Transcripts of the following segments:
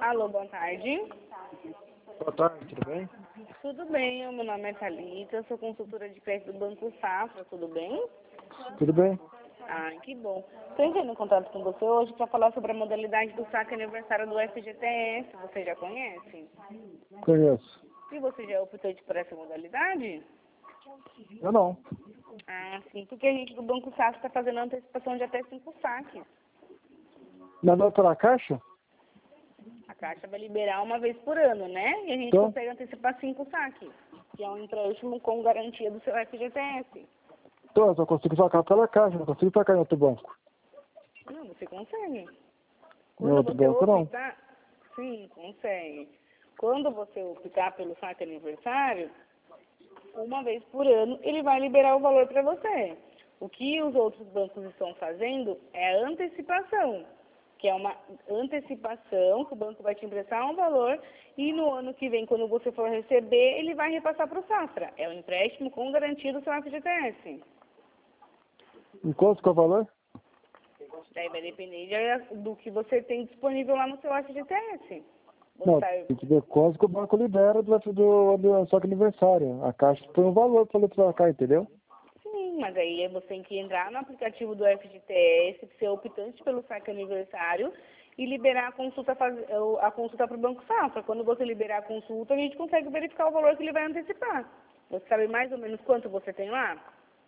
Alô, boa tarde. Boa tarde, tudo bem? Tudo bem, meu nome é Thalita, eu sou consultora de crédito do Banco Safra, tudo bem? Tudo bem? Ah, que bom. Estou entrando em contato com você hoje para falar sobre a modalidade do saque aniversário do FGTS, você já conhece? Conheço. E você já optou por essa modalidade? Eu não. Ah, sim, porque a gente do Banco Safra está fazendo antecipação de até 5 saques. Mas não é pela Caixa? A Caixa vai liberar uma vez por ano, né? E a gente Então, consegue antecipar 5 saques, que é um empréstimo com garantia do seu FGTS. eu só consigo sacar pela Caixa, não consigo sacar em outro banco. Não, você consegue. Em Quando outro você banco, não. optar, sim, consegue. Quando você optar pelo saque aniversário, uma vez por ano, ele vai liberar o valor para você. O que os outros bancos estão fazendo é a antecipação, que é uma antecipação que o banco vai te emprestar um valor e no ano que vem, quando você for receber, ele vai repassar para o Safra. É um empréstimo com garantia do seu FGTS. E quanto que é o valor? Daí vai depender do que você tem disponível lá no seu FGTS. Não, Você tem que ver quanto que o banco libera do saque aniversário. A Caixa põe um valor para ele trocar, entendeu? Sim, mas aí você tem que entrar no aplicativo do FGTS, ser optante pelo saque aniversário e liberar a consulta para o Banco Safra. Quando você liberar a consulta, a gente consegue verificar o valor que ele vai antecipar. Você sabe mais ou menos quanto você tem lá?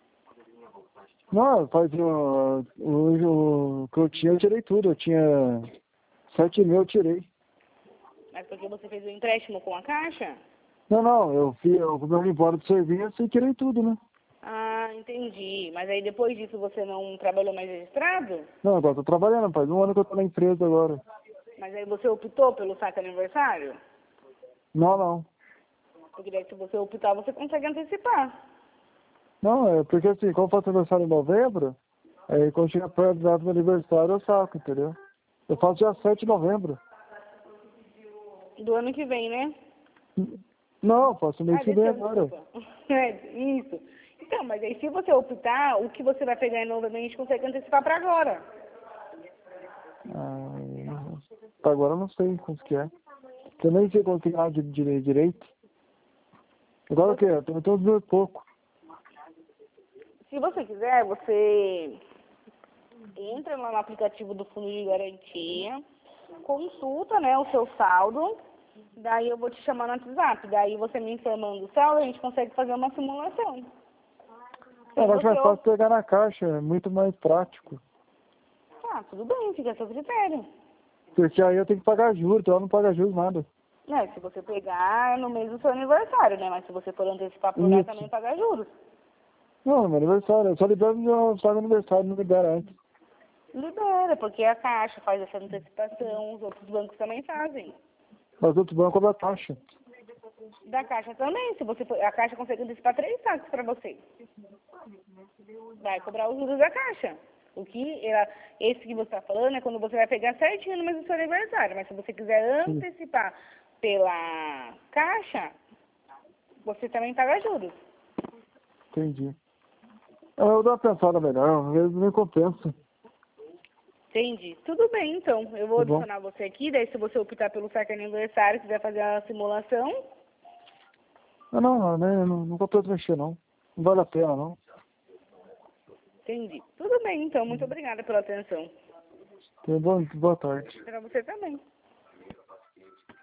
Não, faz o que eu tinha, eu tirei tudo. Eu tinha 7.000, eu tirei. Mas porque você fez o empréstimo com a Caixa? Não, eu fui embora do serviço e tirei tudo, né? Ah, entendi. Mas aí depois disso você não trabalhou mais registrado? Não, agora tô trabalhando, faz um ano que eu tô na empresa agora. Mas aí você optou pelo saque aniversário? Não. Porque daí se você optar, você consegue antecipar. Não, é porque assim, como eu faço aniversário em novembro, aí quando chega perto da data do aniversário eu saco, entendeu? Eu faço dia 7 de novembro. Do ano que vem, né? Não, faço mês Ah, que vem desse ano, agora. desculpa. É, isso. Então, mas aí se você optar, o que você vai pegar em novembro, a gente consegue antecipar para agora. Pra agora eu não sei quanto que é. Eu nem sei quanto que é direito. Agora o que? Eu tenho uns mil e pouco. Se você quiser, você entra lá no aplicativo do Fundo de Garantia, consulta, né, o seu saldo, daí eu vou te chamar no WhatsApp, daí você me informando o saldo, a gente consegue fazer uma simulação. Se Eu acho você mais fácil pegar na caixa, é muito mais prático. tá, tudo bem, fica a seu critério. Porque aí eu tenho que pagar juros, então eu não pago juros nada. Né, se você pegar no mês do seu aniversário, né, mas se você for antecipar por lá, também Isso. paga juros. Não, meu aniversário, eu só libero no só no aniversário, não libera antes. Libera, porque a Caixa faz essa antecipação, os outros bancos também fazem. Mas outro banco cobra taxa. Da Caixa também, se você for, a Caixa consegue antecipar 3 saques para você. Vai cobrar os juros da Caixa. Esse que você está falando é quando você vai pegar certinho no mês do seu aniversário, mas se você quiser Sim, antecipar pela Caixa, você também paga juros. entendi. Eu dou uma pensada melhor, às vezes me compensa. Entendi. Tudo bem, então. Eu vou Tá bom? adicionar você aqui, daí se você optar pelo saque aniversário, quiser fazer a simulação, Não compensa mexer não. Não vale a pena não. entendi. Tudo bem, então. Muito obrigada pela atenção. Boa tarde. Para você também.